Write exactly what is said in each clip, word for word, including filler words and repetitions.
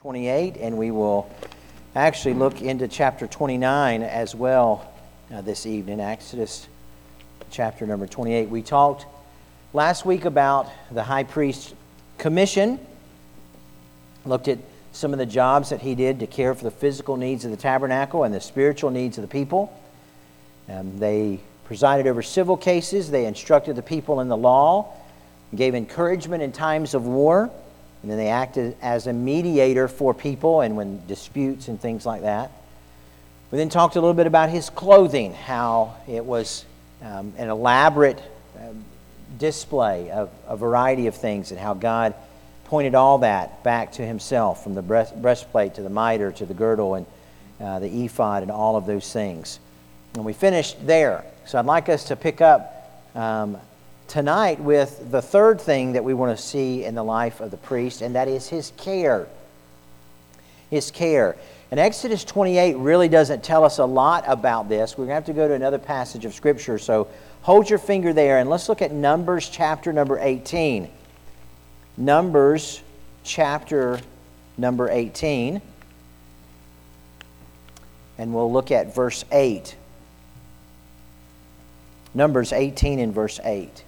twenty-eight, and we will actually look into chapter twenty-nine as well uh, this evening, Exodus chapter number twenty-eight. We talked last week about the high priest's commission, looked at some of the jobs that he did to care for the physical needs of the tabernacle and the spiritual needs of the people. Um, they presided over civil cases, they instructed the people in the law, gave encouragement in times of war, and then they acted as a mediator for people and when disputes and things like that. We then talked a little bit about his clothing, how it was um, an elaborate um, display of a variety of things, and how God pointed all that back to himself, from the breast, breastplate to the mitre to the girdle and uh, the ephod and all of those things. And we finished there. So I'd like us to pick up um, tonight with the third thing that we want to see in the life of the priest, and that is his care. His care. And Exodus twenty-eight really doesn't tell us a lot about this. We're going to have to go to another passage of Scripture, so hold your finger there, and let's look at Numbers chapter number eighteen. Numbers chapter number eighteen, and we'll look at verse eight. Numbers eighteen and verse eight.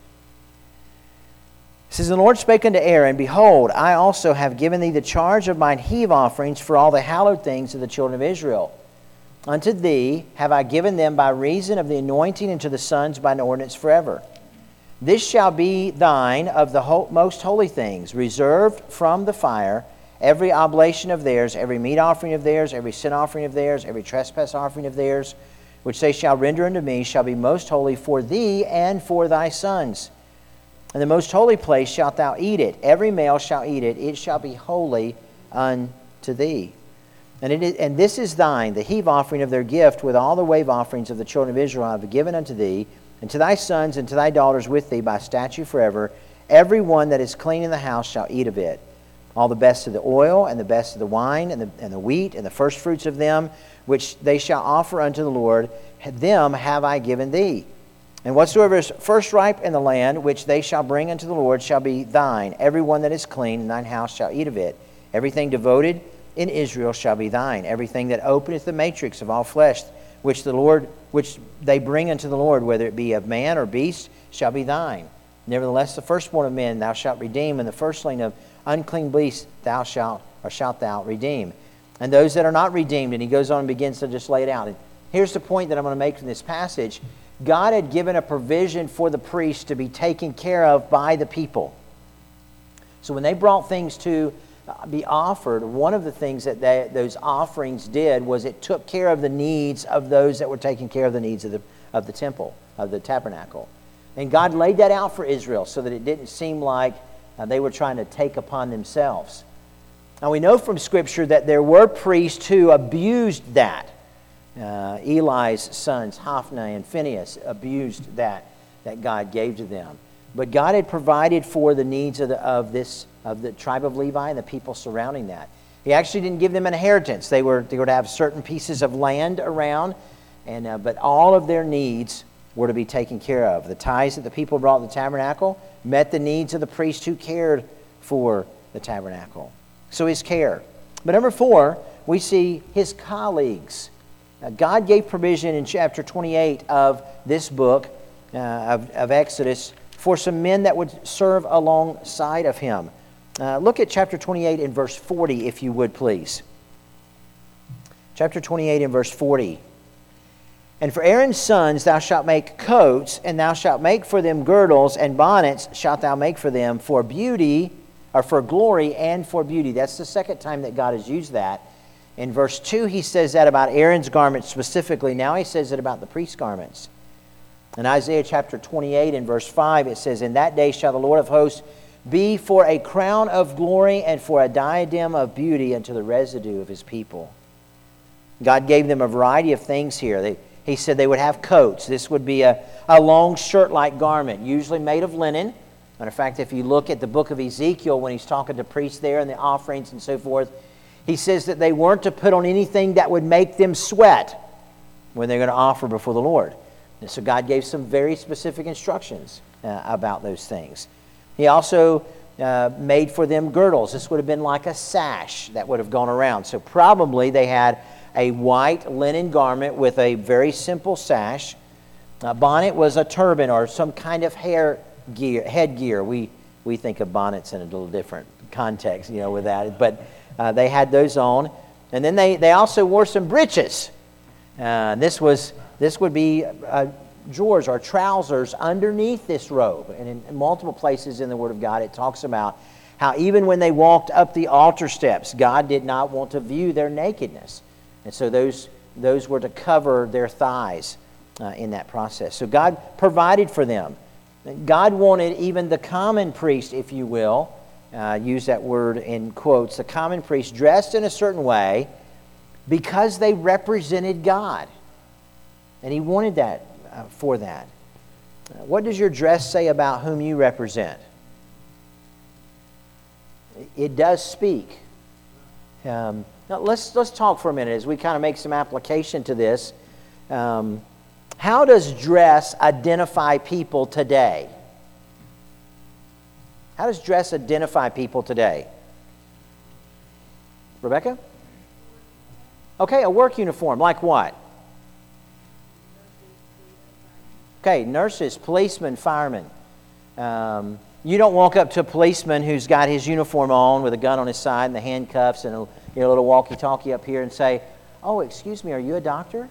It says, "The Lord spake unto Aaron, Behold, I also have given thee the charge of mine heave offerings for all the hallowed things of the children of Israel. Unto thee have I given them by reason of the anointing, and to the sons by an ordinance forever. This shall be thine of the ho- most holy things, reserved from the fire, every oblation of theirs, every meat offering of theirs, every sin offering of theirs, every trespass offering of theirs, which they shall render unto me, shall be most holy for thee and for thy sons. In the most holy place shalt thou eat it. Every male shall eat it. It shall be holy unto thee. And it is, and this is thine, the heave offering of their gift, with all the wave offerings of the children of Israel I have given unto thee, and to thy sons and to thy daughters with thee by statute forever. Every one that is clean in the house shall eat of it. All the best of the oil, and the best of the wine, and the, and the wheat, and the first fruits of them, which they shall offer unto the Lord, them have I given thee. And whatsoever is first ripe in the land, which they shall bring unto the Lord, shall be thine. Every one that is clean in thine house shall eat of it. Everything devoted in Israel shall be thine. Everything that openeth the matrix of all flesh, which the Lord, which they bring unto the Lord, whether it be of man or beast, shall be thine. Nevertheless, the firstborn of men thou shalt redeem, and the firstling of unclean beasts thou shalt, or shalt thou redeem. And those that are not redeemed," and he goes on and begins to just lay it out. And here's the point that I'm going to make from this passage. God had given a provision for the priest to be taken care of by the people. So when they brought things to be offered, one of the things that they, those offerings did was it took care of the needs of those that were taking care of the needs of the, of the temple, of the tabernacle. And God laid that out for Israel so that it didn't seem like uh, they were trying to take upon themselves. Now we know from Scripture that there were priests who abused that. Uh, Eli's sons, Hophni and Phinehas, abused that that God gave to them. But God had provided for the needs of, the, of this of the tribe of Levi and the people surrounding that. He actually didn't give them an inheritance. They were they were to have certain pieces of land around, and uh, but all of their needs were to be taken care of. The tithes that the people brought to the tabernacle met the needs of the priest who cared for the tabernacle. So his care. But number four, we see his colleagues. Now, God gave provision in chapter twenty-eight of this book uh, of, of Exodus for some men that would serve alongside of him. Uh, look at chapter twenty-eight and verse forty, if you would, please. Chapter twenty-eight and verse forty. "And for Aaron's sons thou shalt make coats, and thou shalt make for them girdles, and bonnets shalt thou make for them for beauty, or for glory and for beauty." That's the second time that God has used that. In verse two, he says that about Aaron's garments specifically. Now he says it about the priest's garments. In Isaiah chapter twenty-eight and verse five, it says, "In that day shall the Lord of hosts be for a crown of glory and for a diadem of beauty unto the residue of his people." God gave them a variety of things here. They, he said they would have coats. This would be a, a long shirt-like garment, usually made of linen. Matter of fact, if you look at the book of Ezekiel, when he's talking to priests there and the offerings and so forth, he says that they weren't to put on anything that would make them sweat when they're going to offer before the Lord. And so God gave some very specific instructions uh, about those things. He also uh, made for them girdles. This would have been like a sash that would have gone around. So probably they had a white linen garment with a very simple sash. A bonnet was a turban or some kind of hair gear, headgear. We we think of bonnets in a little different context, you know, with that. But uh, they had those on, and then they, they also wore some breeches. Uh, this was this would be uh, drawers or trousers underneath this robe. And in, in multiple places in the Word of God, it talks about how even when they walked up the altar steps, God did not want to view their nakedness, and so those those were to cover their thighs uh, in that process. So God provided for them. God wanted even the common priest, if you will, uh, use that word in quotes, the common priest dressed in a certain way because they represented God. And He wanted that uh, for that. Uh, what does your dress say about whom you represent? It does speak. Um, now let's, let's talk for a minute as we kind of make some application to this. Um, How does dress identify people today? How does dress identify people today? Rebecca? Okay, a work uniform. Like what? Okay, nurses, policemen, firemen. Um, you don't walk up to a policeman who's got his uniform on with a gun on his side and the handcuffs and a, you know, a little walkie-talkie up here and say, "Oh, excuse me, are you a doctor?"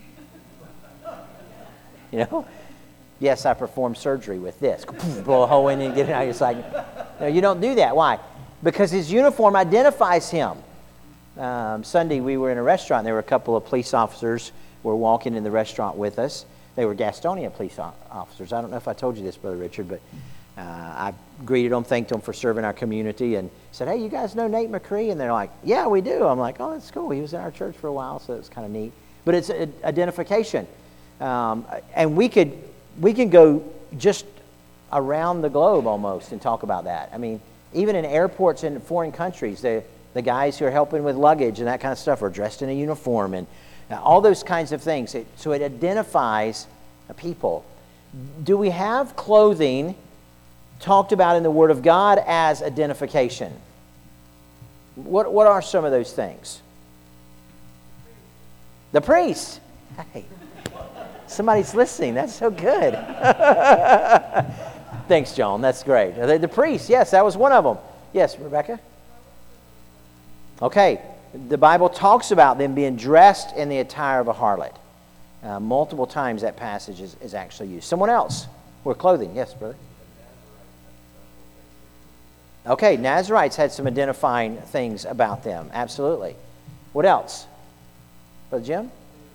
You know, yes, I performed surgery with this. Blow a hole in it and get it out. It's like, no, you don't do that. Why? Because his uniform identifies him. Um, Sunday, we were in a restaurant. There were a couple of police officers who were walking in the restaurant with us. They were Gastonia police officers. I don't know if I told you this, Brother Richard, but uh, I greeted them, thanked them for serving our community, and said, "Hey, you guys know Nate McCree?" And they're like, "Yeah, we do." I'm like, "Oh, that's cool. He was in our church for a while, so it's kind of neat." But it's an identification. Um, and we could we can go just around the globe almost and talk about that. I mean, even in airports in foreign countries, the the guys who are helping with luggage and that kind of stuff are dressed in a uniform and all those kinds of things. It, so it identifies a people. Do we have clothing talked about in the Word of God as identification? What what are some of those things? The priest. Hey. Somebody's listening. That's so good. Thanks, John. That's great. The, the priest, yes, that was one of them. Yes, Rebecca? Okay. The Bible talks about them being dressed in the attire of a harlot. Uh, multiple times that passage is, is actually used. Someone else? Or clothing. Yes, brother? Okay, Nazarites had some identifying things about them. Absolutely. What else? Brother Jim?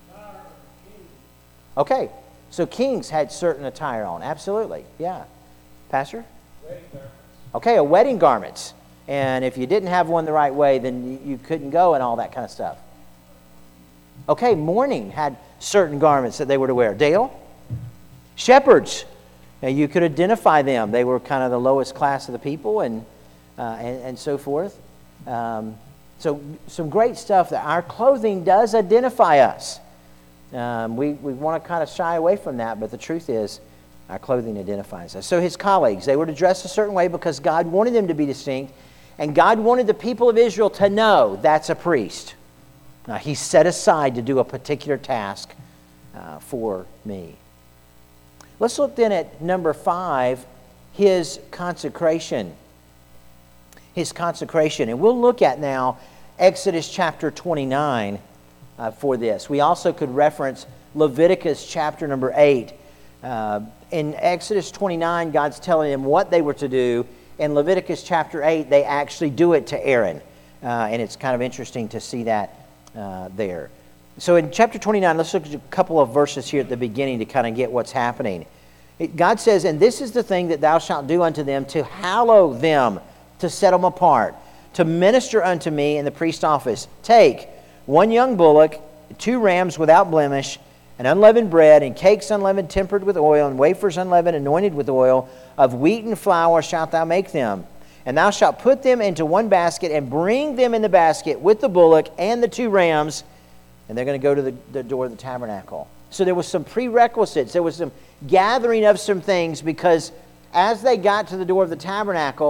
Okay, so kings had certain attire on. Absolutely, yeah. Pastor? Wedding garments. Okay, a wedding garments. And if you didn't have one the right way, then you, you couldn't go and all that kind of stuff. Okay, mourning had certain garments that they were to wear. Dale? Shepherds. Now, you could identify them. They were kind of the lowest class of the people and, uh, and, and so forth. Um, so some great stuff that our clothing does identify us. Um, we we want to kind of shy away from that, but the truth is our clothing identifies us. So his colleagues, they were to dress a certain way because God wanted them to be distinct, and God wanted the people of Israel to know that's a priest. Now, he's set aside to do a particular task uh, for me. Let's look then at number five, his consecration. His consecration. And we'll look at now Exodus chapter twenty-nine. Uh, for this. We also could reference Leviticus chapter number eight. Uh, in Exodus twenty-nine, God's telling them what they were to do. In Leviticus chapter eight, they actually do it to Aaron. Uh, and it's kind of interesting to see that uh, there. So in chapter twenty-nine, let's look at a couple of verses here at the beginning to kind of get what's happening. It, God says, "And this is the thing that thou shalt do unto them, to hallow them, to set them apart, to minister unto me in the priest's office. Take one young bullock, two rams without blemish, and unleavened bread, and cakes unleavened tempered with oil, and wafers unleavened anointed with oil. Of wheat and flour shalt thou make them. And thou shalt put them into one basket, and bring them in the basket with the bullock and the two rams." And they're going to go to the, the door of the tabernacle. So there was some prerequisites. There was some gathering of some things, because as they got to the door of the tabernacle,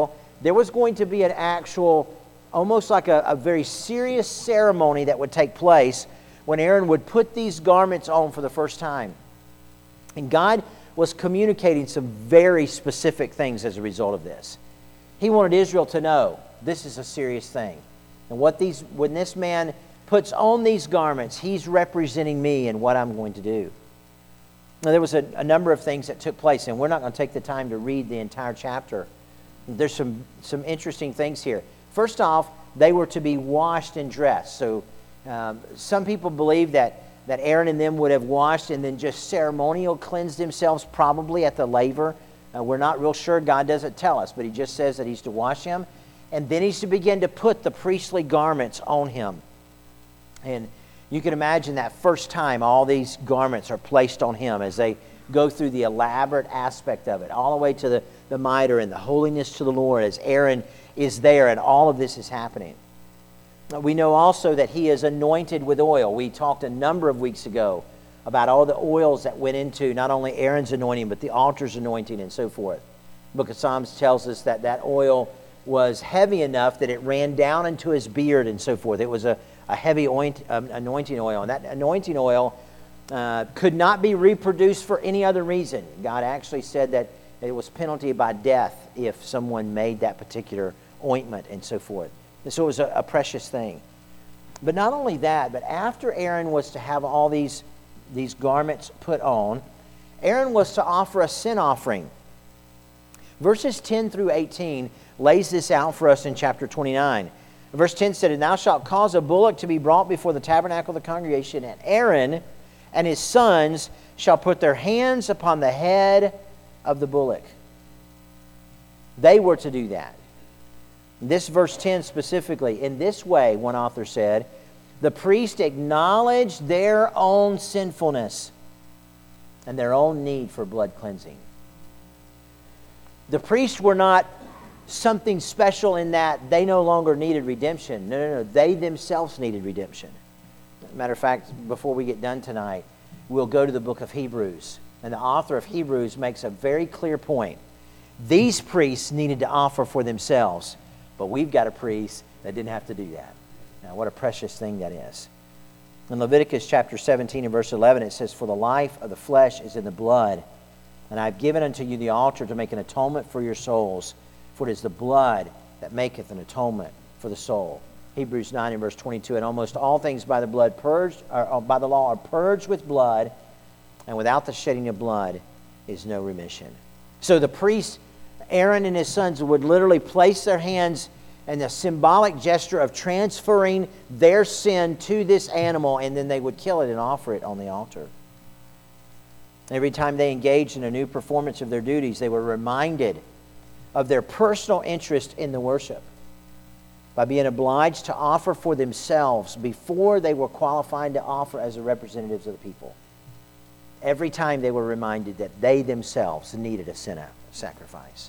there was going to be an actual, almost like a, a very serious ceremony that would take place when Aaron would put these garments on for the first time. And God was communicating some very specific things as a result of this. He wanted Israel to know this is a serious thing. And what these, when this man puts on these garments, he's representing me and what I'm going to do. Now, there was a, a number of things that took place, and we're not going to take the time to read the entire chapter. There's some, some interesting things here. First off, they were to be washed and dressed. So um, some people believe that, that Aaron and them would have washed and then just ceremonial cleansed themselves probably at the laver. Uh, we're not real sure. God doesn't tell us, but he just says that he's to wash him. And then he's to begin to put the priestly garments on him. And you can imagine that first time all these garments are placed on him as they go through the elaborate aspect of it, all the way to the, the mitre and the holiness to the Lord as Aaron is there and all of this is happening. We know also that he is anointed with oil. We talked a number of weeks ago about all the oils that went into not only Aaron's anointing, but the altar's anointing and so forth. The book of Psalms tells us that that oil was heavy enough that it ran down into his beard and so forth. It was a, a heavy oint, um, anointing oil. And that anointing oil uh, could not be reproduced for any other reason. God actually said that it was penalty by death if someone made that particular ointment and so forth. And so it was a, a precious thing. But not only that, but after Aaron was to have all these, these garments put on, Aaron was to offer a sin offering. Verses ten through eighteen lays this out for us in chapter twenty-nine. Verse ten said, "And thou shalt cause a bullock to be brought before the tabernacle of the congregation, and Aaron and his sons shall put their hands upon the head of the bullock." They were to do that. This verse ten specifically, in this way, one author said, the priest acknowledged their own sinfulness and their own need for blood cleansing. The priests were not something special in that they no longer needed redemption. No, no, no. They themselves needed redemption. Matter of fact, before we get done tonight, we'll go to the book of Hebrews. And the author of Hebrews makes a very clear point. These priests needed to offer for themselves, but we've got a priest that didn't have to do that. Now, what a precious thing that is. In Leviticus chapter seventeen and verse eleven, it says, "For the life of the flesh is in the blood, and I have given unto you the altar to make an atonement for your souls, for it is the blood that maketh an atonement for the soul." Hebrews nine and verse twenty-two, "And almost all things by the blood purged, or by the law are purged with blood, and without the shedding of blood is no remission." So the priest, Aaron and his sons, would literally place their hands in a symbolic gesture of transferring their sin to this animal, and then they would kill it and offer it on the altar. Every time they engaged in a new performance of their duties, they were reminded of their personal interest in the worship by being obliged to offer for themselves before they were qualified to offer as the representatives of the people. Every time they were reminded that they themselves needed a sin sacrifice.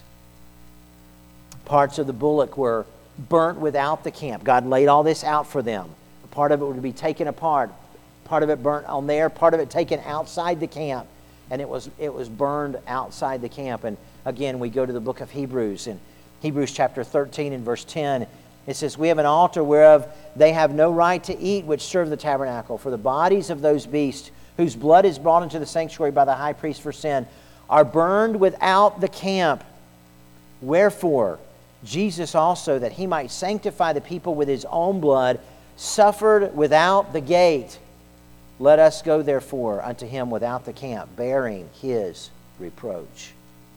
Parts of the bullock were burnt without the camp. God laid all this out for them. Part of it would be taken apart, part of it burnt on there, part of it taken outside the camp, and it was it was burned outside the camp. And again, we go to the book of Hebrews, in Hebrews chapter thirteen and verse ten, it says, "We have an altar whereof they have no right to eat which serve the tabernacle, for the bodies of those beasts whose blood is brought into the sanctuary by the high priest for sin are burned without the camp. Wherefore Jesus also, that he might sanctify the people with his own blood, suffered without the gate. Let us go therefore unto him without the camp, bearing his reproach."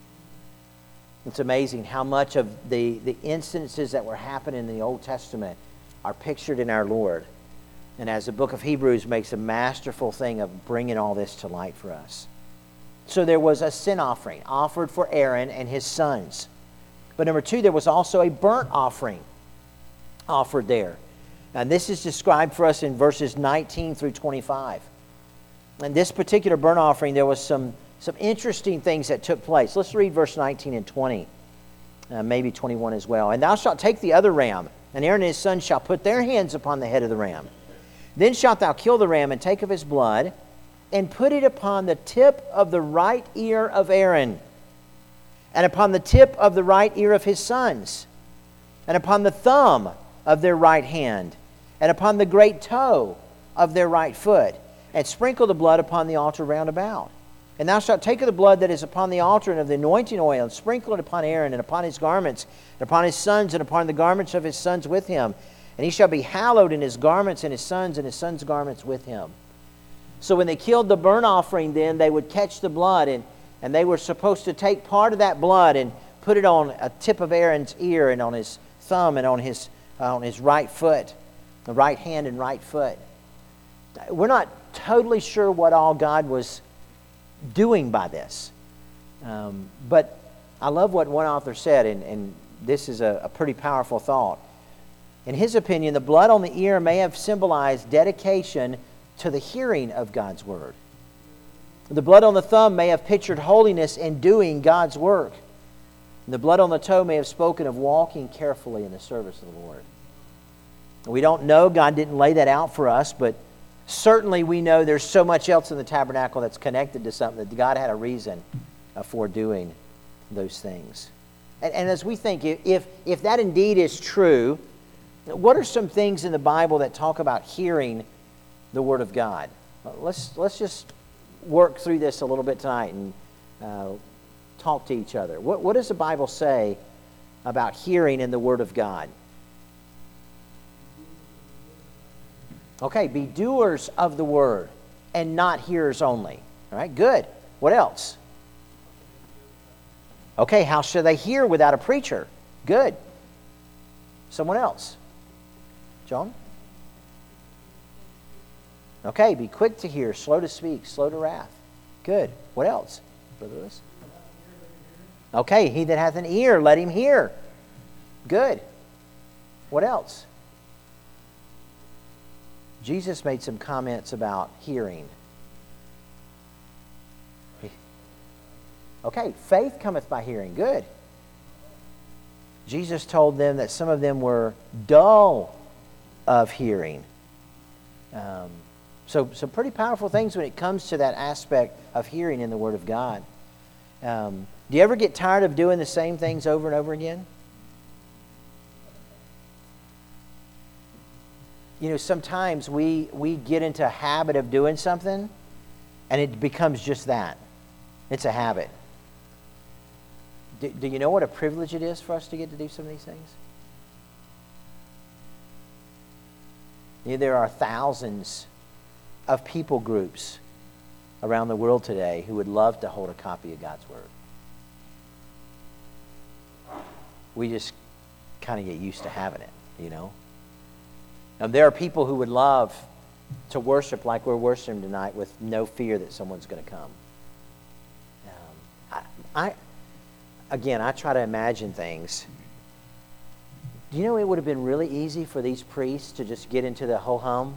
It's amazing how much of the, the instances that were happening in the Old Testament are pictured in our Lord. And as the book of Hebrews makes a masterful thing of bringing all this to light for us. So there was a sin offering offered for Aaron and his sons. But number two, there was also a burnt offering offered there. And this is described for us in verses nineteen through twenty-five. In this particular burnt offering, there was some, some interesting things that took place. Let's read verse nineteen and twenty, uh, maybe twenty-one as well. "And thou shalt take the other ram, and Aaron and his sons shall put their hands upon the head of the ram. Then shalt thou kill the ram, and take of his blood, and put it upon the tip of the right ear of Aaron, and upon the tip of the right ear of his sons. and upon the thumb of their right hand, and upon the great toe of their right foot, and sprinkle the blood upon the altar round about. And thou shalt take of the blood that is upon the altar and of the anointing oil, and sprinkle it upon Aaron, and upon his garments, and upon his sons, and upon the garments of his sons with him. And he shall be hallowed in his garments, and his sons, and his sons' garments with him. So when they killed the burnt offering, then they would catch the blood, and, and they were supposed to take part of that blood and put it on a tip of Aaron's ear, and on his thumb, and on his, uh, on his right foot, the right hand and right foot. We're not totally sure what all God was doing by this. Um, but I love what one author said, and, and this is a, a pretty powerful thought. In his opinion, the blood on the ear may have symbolized dedication to the hearing of God's word. The blood on the thumb may have pictured holiness in doing God's work. And the blood on the toe may have spoken of walking carefully in the service of the Lord. We don't know. God didn't lay that out for us, but certainly we know there's so much else in the tabernacle that's connected to something that God had a reason for doing those things. And, and as we think, if, if that indeed is true, what are some things in the Bible that talk about hearing the Word of God? Let's, let's just work through this a little bit tonight and uh, talk to each other. What, what does the Bible say about hearing in the Word of God? Okay, be doers of the word and not hearers only. All right, good. What else? Okay, how should they hear without a preacher? Good. Someone else? John? Okay, be quick to hear, slow to speak, slow to wrath. Good. What else? Brother Lewis? Okay, he that hath an ear, let him hear. Good. What else? Jesus made some comments about hearing. Okay, faith cometh by hearing. Good. Jesus told them that some of them were dull of hearing. Um, so, some pretty powerful things when it comes to that aspect of hearing in the Word of God. Um, do you ever get tired of doing the same things over and over again? You know, sometimes we, we get into a habit of doing something, and it becomes just that. It's a habit. Do, do you know what a privilege it is for us to get to do some of these things? You know, there are thousands of people groups around the world today who would love to hold a copy of God's Word. We just kind of get used to having it, you know. Now, there are people who would love to worship like we're worshiping tonight with no fear that someone's going to come. Um, I, I, again, I try to imagine things. Do you know it would have been really easy for these priests to just get into the ho-hum?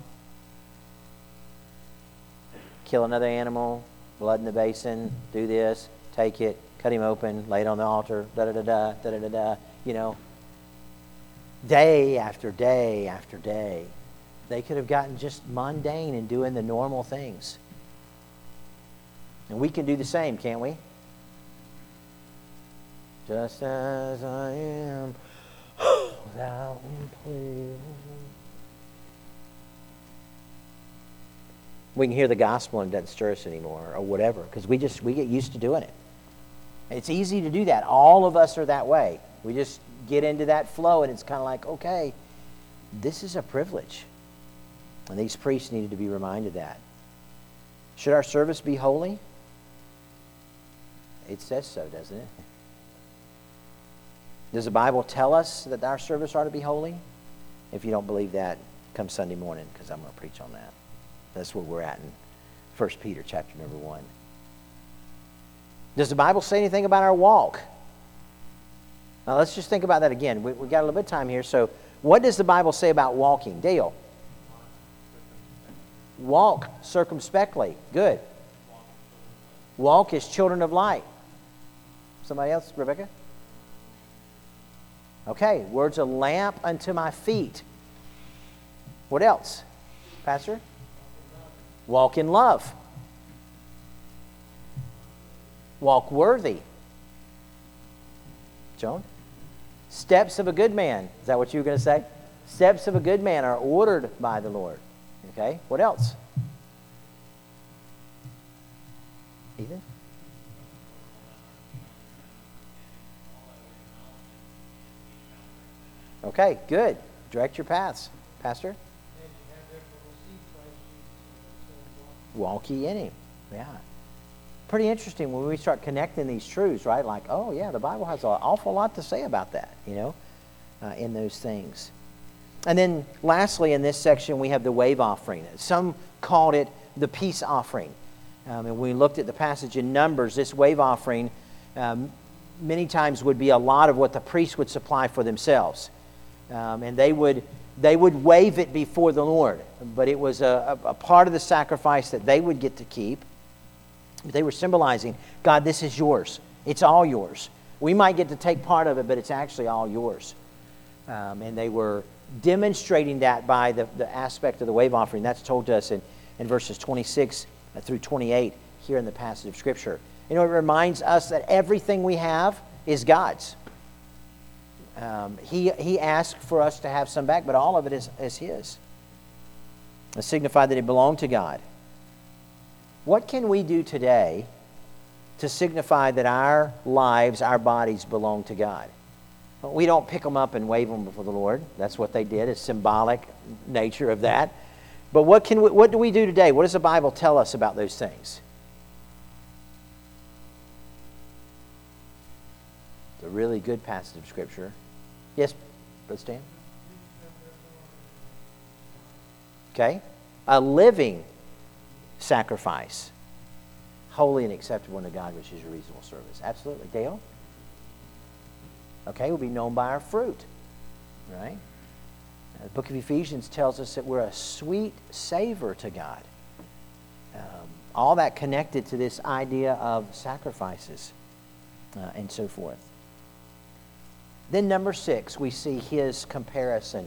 Kill another animal, blood in the basin, do this, take it, cut him open, lay it on the altar, da-da-da-da, da-da-da-da, you know. Day after day after day, they could have gotten just mundane and doing the normal things. And we can do the same, can't we? Just as I am, without plea. We can hear the gospel and it doesn't stir us anymore, or whatever, because we just we get used to doing it. It's easy to do that. All of us are that way. We just get into that flow, and it's kind of like, okay, this is a privilege. And these priests needed to be reminded that. Should our service be holy? It says so, doesn't it? Does the Bible tell us that our service ought to be holy? If you don't believe that, come Sunday morning, because I'm going to preach on that. That's where we're at in First Peter chapter number one. Does the Bible say anything about our walk? Now, let's just think about that again. We, we've got a little bit of time here. So, what does the Bible say about walking? Dale? Walk circumspectly. Good. Walk as children of light. Somebody else? Rebecca? Okay. Words a lamp unto my feet. What else? Pastor? Walk in love. Walk worthy. Joan? Steps of a good man. Is that what you were going to say? Steps of a good man are ordered by the Lord. Okay, what else? Ethan? Okay, good. Direct your paths. Pastor? Walk ye in him. Yeah. Pretty interesting when we start connecting these truths, right? Like, oh yeah, the Bible has an awful lot to say about that, you know, uh, in those things. And then lastly, in this section, we have the wave offering. Some called it the peace offering. Um, and when we looked at the passage in Numbers, this wave offering um, many times would be a lot of what the priests would supply for themselves. Um, and they would they would wave it before the Lord. But it was a, a, a part of the sacrifice that they would get to keep. But they were symbolizing, God, this is yours. It's all yours. We might get to take part of it, but it's actually all yours. Um, and they were demonstrating that by the, the aspect of the wave offering. That's told to us in, in verses twenty-six through twenty-eight here in the passage of Scripture. You know, it reminds us that everything we have is God's. Um, he, he asked for us to have some back, but all of it is, is His. It signified that it belonged to God. What can we do today to signify that our lives, our bodies belong to God? Well, we don't pick them up and wave them before the Lord. That's what they did. It's symbolic nature of that. But what can we, what do we do today? What does the Bible tell us about those things? It's a really good passage of Scripture. Yes, Brother Stan? Okay. A living sacrifice, holy and acceptable unto God, which is your reasonable service. Absolutely. Dale? Okay, we'll be known by our fruit. Right? The book of Ephesians tells us that we're a sweet savor to God. Um, all that connected to this idea of sacrifices uh, and so forth. Then number six, we see his comparison.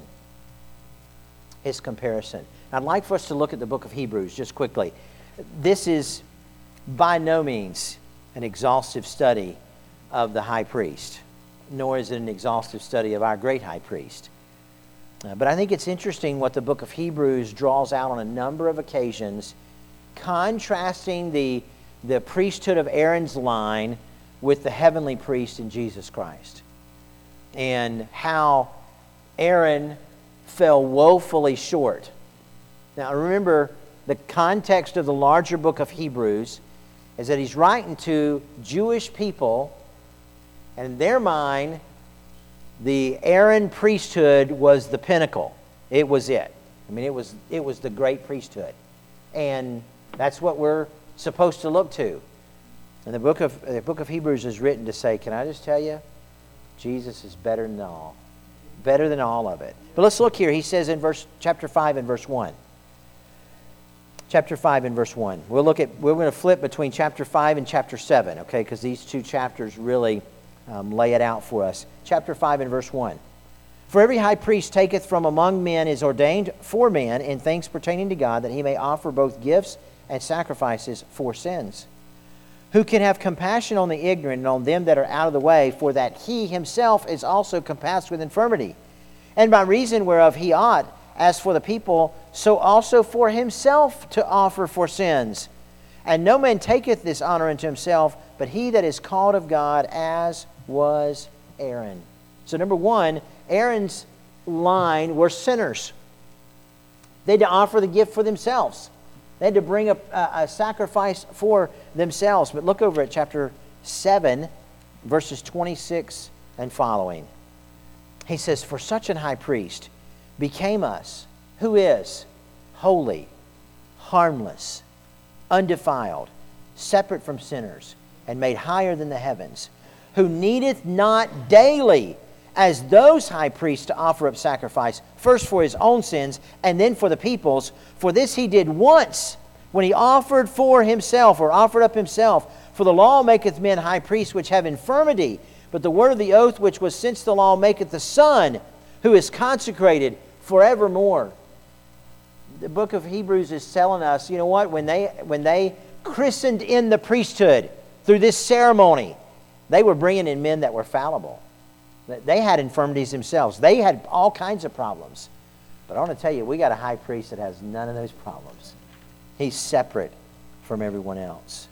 His comparison. I'd like for us to look at the book of Hebrews just quickly. This is by no means an exhaustive study of the high priest, nor is it an exhaustive study of our great high priest. Uh, but I think it's interesting what the book of Hebrews draws out on a number of occasions, contrasting the, the priesthood of Aaron's line with the heavenly priest in Jesus Christ. And how Aaron fell woefully short. Now remember, the context of the larger book of Hebrews is that he's writing to Jewish people, and in their mind, the Aaron priesthood was the pinnacle. It was it. I mean, it was it was the great priesthood. And that's what we're supposed to look to. And the book of the book of Hebrews is written to say, can I just tell you, Jesus is better than all. Better than all of it. But let's look here. He says in verse chapter five and verse one. Chapter five and verse one. We'll look at we're going to flip between chapter five and chapter seven, okay? Because these two chapters really um, lay it out for us. Chapter five and verse one. For every high priest taketh from among men is ordained for men in things pertaining to God, that he may offer both gifts and sacrifices for sins. Who can have compassion on the ignorant and on them that are out of the way, for that he himself is also compassed with infirmity. And by reason whereof he ought, as for the people, so also for himself to offer for sins. And no man taketh this honor unto himself, but he that is called of God, as was Aaron. So number one, Aaron's line were sinners. They had to offer the gift for themselves. They had to bring a, a, a sacrifice for themselves. But look over at chapter seven, verses twenty-six and following. He says, for such an high priest became us, who is holy, harmless, undefiled, separate from sinners, and made higher than the heavens, who needeth not daily, as those high priests, to offer up sacrifice, first for his own sins, and then for the people's. For this he did once, when he offered for himself, or offered up himself. For the law maketh men high priests which have infirmity, but the word of the oath which was since the law maketh the Son, who is consecrated forevermore. The book of Hebrews is telling us, you know what, when they when they christened in the priesthood through this ceremony, they were bringing in men that were fallible. They had infirmities themselves. They had all kinds of problems. But I want to tell you, we got a high priest that has none of those problems. He's separate from everyone else.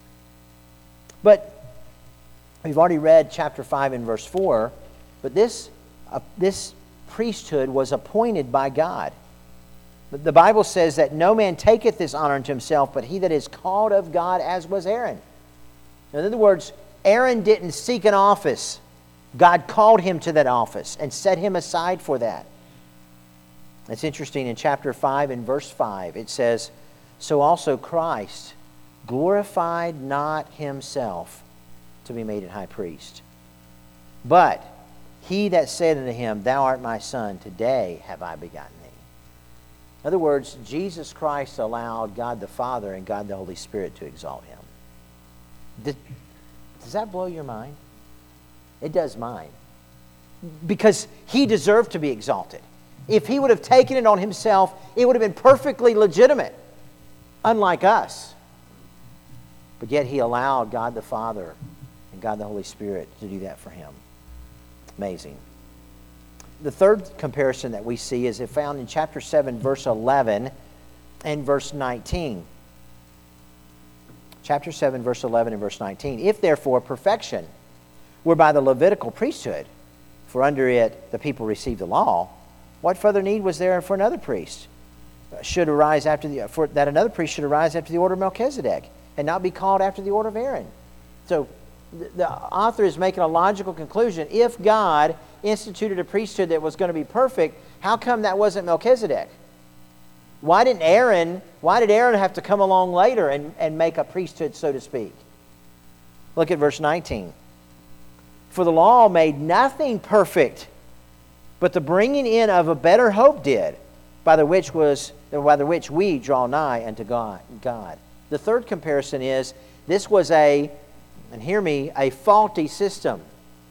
But we've already read chapter five and verse four, but this, uh, this priesthood was appointed by God. The Bible says that no man taketh this honor unto himself, but he that is called of God, as was Aaron. In other words, Aaron didn't seek an office. God called him to that office and set him aside for that. It's interesting, in chapter five and verse five, it says, so also Christ glorified not himself to be made a high priest. But he that said unto him, thou art my son, today have I begotten thee. In other words, Jesus Christ allowed God the Father and God the Holy Spirit to exalt him. Did, does that blow your mind? It does mine. Because he deserved to be exalted. If he would have taken it on himself, it would have been perfectly legitimate, unlike us. But yet he allowed God the Father and God the Holy Spirit to do that for him. Amazing. The third comparison that we see is found in chapter seven, verse eleven and verse nineteen. Chapter seven, verse eleven and verse nineteen. If therefore perfection were by the Levitical priesthood, for under it the people received the law, what further need was there for another priest? Should arise after the for that another priest should arise after the order of Melchizedek, and not be called after the order of Aaron. So the, the author is making a logical conclusion. If God instituted a priesthood that was going to be perfect, how come that wasn't Melchizedek? Why didn't Aaron, why did Aaron have to come along later and, and make a priesthood, so to speak? Look at verse nineteen. For the law made nothing perfect, but the bringing in of a better hope did, by the which was by the which we draw nigh unto God. God. The third comparison is this was a, and hear me, a faulty system.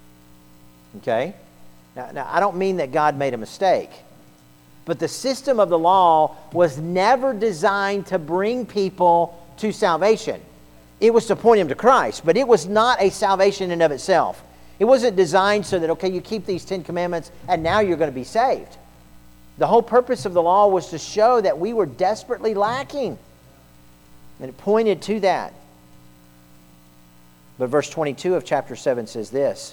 Okay? Now, now I don't mean that God made a mistake, but the system of the law was never designed to bring people to salvation. It was to point them to Christ, but it was not a salvation in and of itself. It wasn't designed so that, okay, you keep these Ten Commandments and now you're going to be saved. The whole purpose of the law was to show that we were desperately lacking. And it pointed to that. But verse twenty-two of chapter seven says this,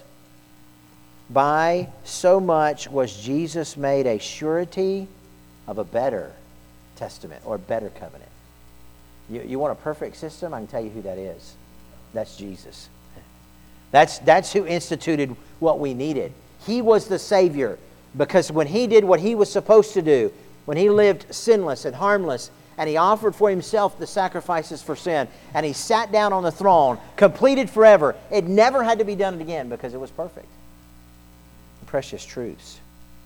by so much was Jesus made a surety of a better testament or better covenant. You, you want a perfect system? I can tell you who that is. That's Jesus. That's, that's who instituted what we needed. He was the Savior, because when He did what He was supposed to do, when He lived sinless and harmless, and He offered for Himself the sacrifices for sin, and He sat down on the throne, completed forever, it never had to be done again because it was perfect. Precious truths.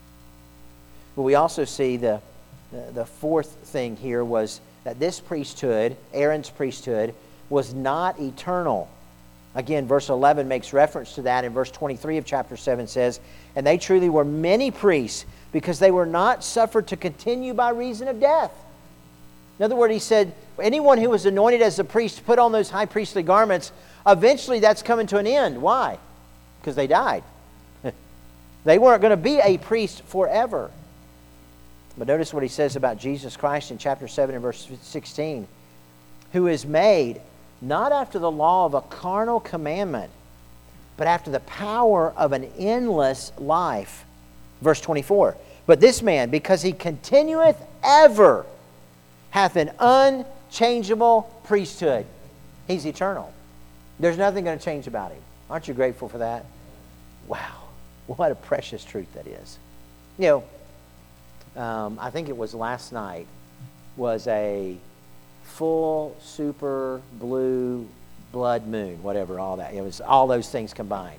But we also see the, the, the fourth thing here was that this priesthood, Aaron's priesthood, was not eternal. Again, verse eleven makes reference to that, and verse twenty-three of chapter seven says, and they truly were many priests, because they were not suffered to continue by reason of death. In other words, he said, anyone who was anointed as a priest, put on those high priestly garments, eventually that's coming to an end. Why? Because they died. They weren't going to be a priest forever. But notice what he says about Jesus Christ in chapter seven and verse sixteen, who is made not after the law of a carnal commandment, but after the power of an endless life. Verse twenty-four, but this man, because he continueth ever, hath an unchangeable priesthood. He's eternal. There's nothing going to change about him. Aren't you grateful for that? Wow. What a precious truth that is. You know, um, I think it was last night was a full, super, blue, blood moon, whatever, all that. It was all those things combined.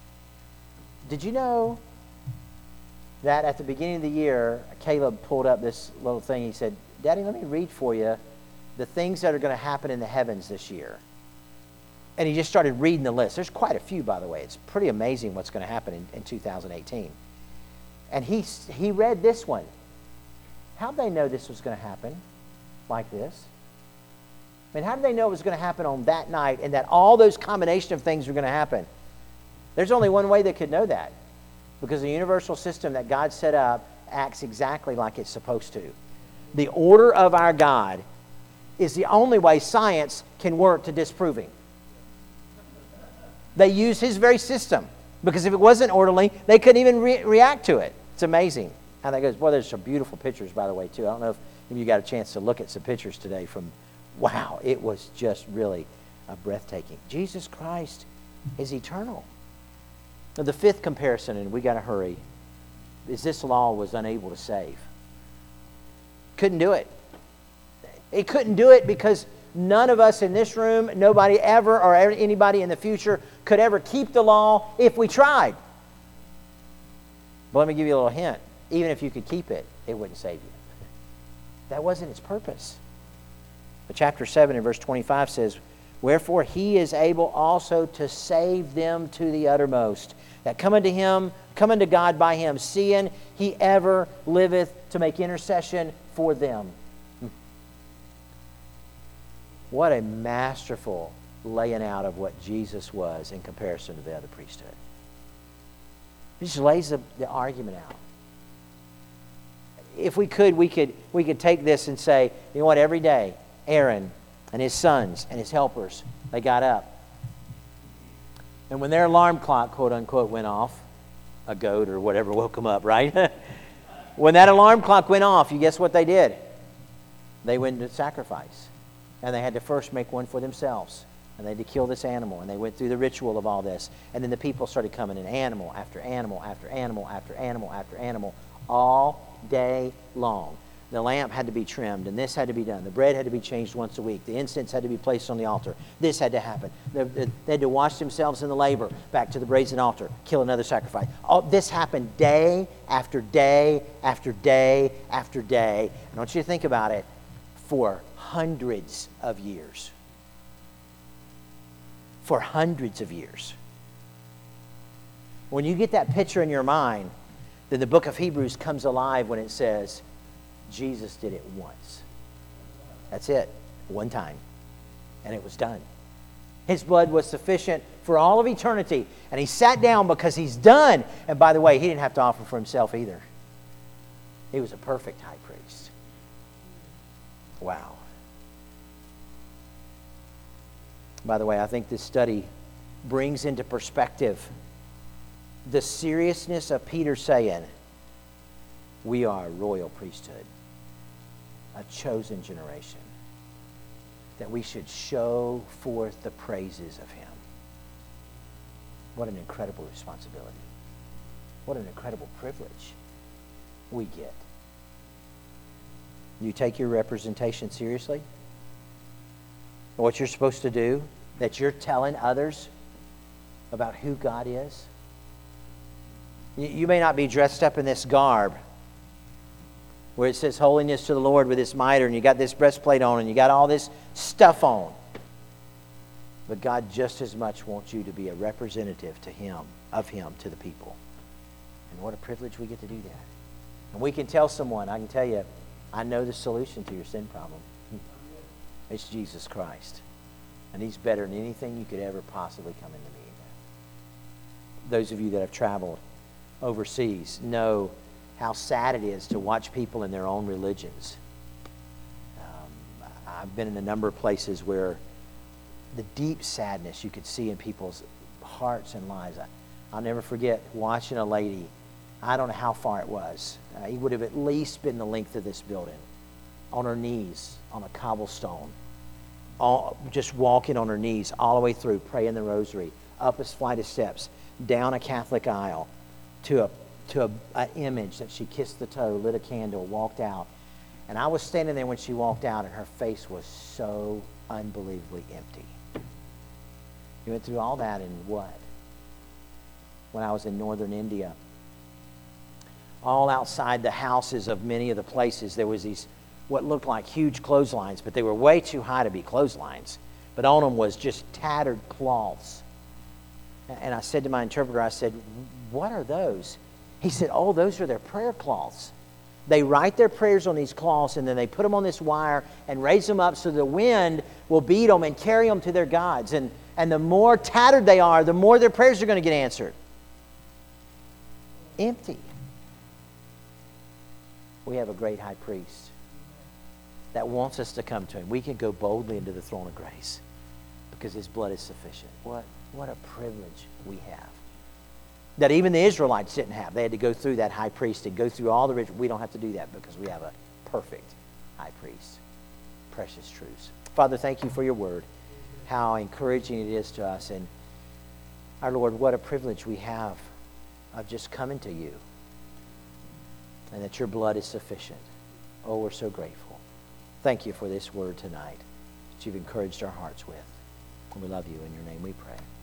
Did you know that at the beginning of the year, Caleb pulled up this little thing. He said, Daddy, let me read for you the things that are going to happen in the heavens this year. And he just started reading the list. There's quite a few, by the way. It's pretty amazing what's going to happen in, in two thousand eighteen. And he, he read this one. How'd they know this was going to happen like this? I mean, how did they know it was going to happen on that night and that all those combination of things were going to happen? There's only one way they could know that. Because the universal system that God set up acts exactly like it's supposed to. The order of our God is the only way science can work to disprove Him. They use His very system. Because if it wasn't orderly, they couldn't even re- react to it. It's amazing how that goes. Boy, there's some beautiful pictures, by the way, too. I don't know if, if you got a chance to look at some pictures today from, wow, it was just really uh, breathtaking. Jesus Christ is eternal. Now, the fifth comparison, and we got to hurry, is this law was unable to save. Couldn't do it. It couldn't do it because none of us in this room, nobody ever or anybody in the future could ever keep the law if we tried. But let me give you a little hint. Even if you could keep it, it wouldn't save you. That wasn't its purpose. But chapter seven and verse twenty-five says, wherefore He is able also to save them to the uttermost, that come unto Him, come unto God by Him, seeing He ever liveth to make intercession for them. What a masterful laying out of what Jesus was in comparison to the other priesthood. He just lays the, the argument out. If we could, we could we could take this and say, you know what, every day, Aaron and his sons and his helpers, they got up. And when their alarm clock, quote unquote, went off, a goat or whatever woke them up, right? When that alarm clock went off, you guess what they did? They went to sacrifice. And they had to first make one for themselves. And they had to kill this animal. And they went through the ritual of all this. And then the people started coming in animal after animal after animal after animal after animal all day long. The lamp had to be trimmed, and this had to be done. The bread had to be changed once a week. The incense had to be placed on the altar. This had to happen. They, they had to wash themselves in the laver, back to the brazen altar, kill another sacrifice. All this happened day after day after day after day. And I want you to think about it, for hundreds of years. For hundreds of years. When you get that picture in your mind, then the book of Hebrews comes alive when it says, Jesus did it once. That's it. One time. And it was done. His blood was sufficient for all of eternity. And He sat down because He's done. And by the way, He didn't have to offer for Himself either. He was a perfect high priest. Wow. By the way, I think this study brings into perspective the seriousness of Peter saying, we are a royal priesthood, a chosen generation, that we should show forth the praises of Him. What an incredible responsibility. What an incredible privilege we get. You take your representation seriously? What you're supposed to do, that you're telling others about who God is? You may not be dressed up in this garb where it says holiness to the Lord with this mitre, and you got this breastplate on, and you got all this stuff on. But God just as much wants you to be a representative to Him, of Him, to the people. And what a privilege we get to do that. And we can tell someone, I can tell you, I know the solution to your sin problem. It's Jesus Christ. And He's better than anything you could ever possibly come into being with. Those of you that have traveled overseas know how sad it is to watch people in their own religions. Um, I've been in a number of places where the deep sadness you could see in people's hearts and lives. I, I'll never forget watching a lady, I don't know how far it was. Uh, it would have at least been the length of this building, on her knees, on a cobblestone, all, just walking on her knees all the way through, praying the rosary, up a flight of steps, down a Catholic aisle, to a to a, a image that she kissed the toe, lit a candle, walked out. And I was standing there when she walked out, and her face was so unbelievably empty. You went through all that in what? When I was in northern India. All outside the houses of many of the places, there was these, what looked like huge clotheslines, but they were way too high to be clotheslines. But on them was just tattered cloths. And I said to my interpreter, I said, what are those? He said, oh, those are their prayer cloths. They write their prayers on these cloths, and then they put them on this wire and raise them up so the wind will beat them and carry them to their gods. And, and the more tattered they are, the more their prayers are going to get answered. empty. We have a great high priest that wants us to come to him. We can go boldly into the throne of grace because his blood is sufficient. What, what a privilege we have. That even the Israelites didn't have. They had to go through that high priest and go through all the rituals. We don't have to do that because we have a perfect high priest. Precious truths. Father, thank you for your word. How encouraging it is to us. And our Lord, what a privilege we have of just coming to you. And that your blood is sufficient. Oh, we're so grateful. Thank you for this word tonight that you've encouraged our hearts with. And we love you. In your name we pray.